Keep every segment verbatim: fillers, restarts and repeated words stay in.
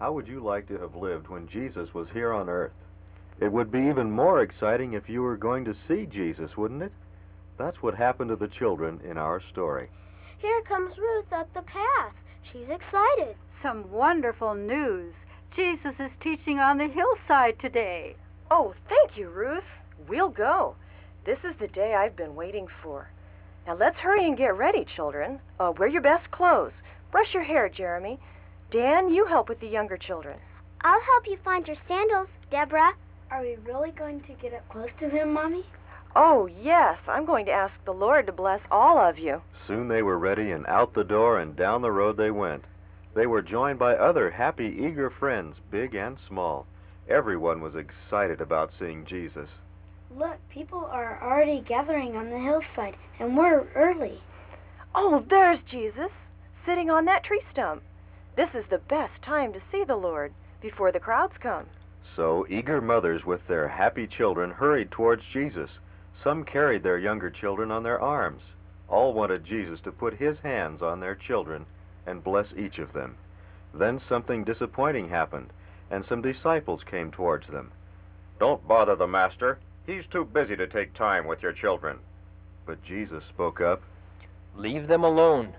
How would you like to have lived when Jesus was here on earth? It would be even more exciting if you were going to see Jesus, wouldn't it? That's what happened to the children in our story. Here comes Ruth up the path. She's excited. Some wonderful news. Jesus is teaching on the hillside today. Oh, thank you, Ruth. We'll go. This is the day I've been waiting for. Now let's hurry and get ready, children. Uh, wear your best clothes. Brush your hair, Jeremy. Dan, you help with the younger children. I'll help you find your sandals, Deborah. Are we really going to get up close to him, Mommy? Oh, yes. I'm going to ask the Lord to bless all of you. Soon they were ready, and out the door and down the road they went. They were joined by other happy, eager friends, big and small. Everyone was excited about seeing Jesus. Look, people are already gathering on the hillside, and we're early. Oh, there's Jesus, sitting on that tree stump. This is the best time to see the Lord, before the crowds come. So eager mothers with their happy children hurried towards Jesus. Some carried their younger children on their arms. All wanted Jesus to put his hands on their children and bless each of them. Then something disappointing happened, and some disciples came towards them. "Don't bother the master. He's too busy to take time with your children." But Jesus spoke up. "Leave them alone.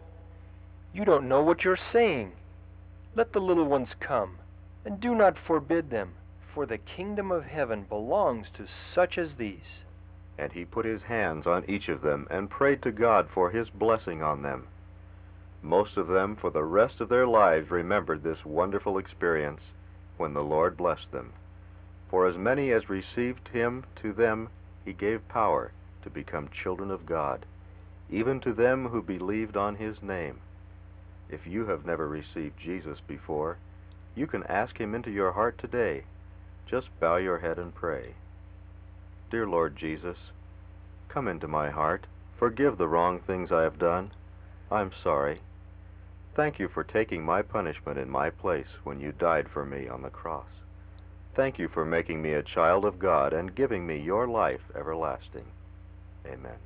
You don't know what you're saying. Let the little ones come, and do not forbid them, for the kingdom of heaven belongs to such as these." And he put his hands on each of them and prayed to God for his blessing on them. Most of them, for the rest of their lives, remembered this wonderful experience when the Lord blessed them. For as many as received him, to them he gave power to become children of God, even to them who believed on his name. If you have never received Jesus before, you can ask him into your heart today. Just bow your head and pray. Dear Lord Jesus, come into my heart. Forgive the wrong things I have done. I'm sorry. Thank you for taking my punishment in my place when you died for me on the cross. Thank you for making me a child of God and giving me your life everlasting. Amen.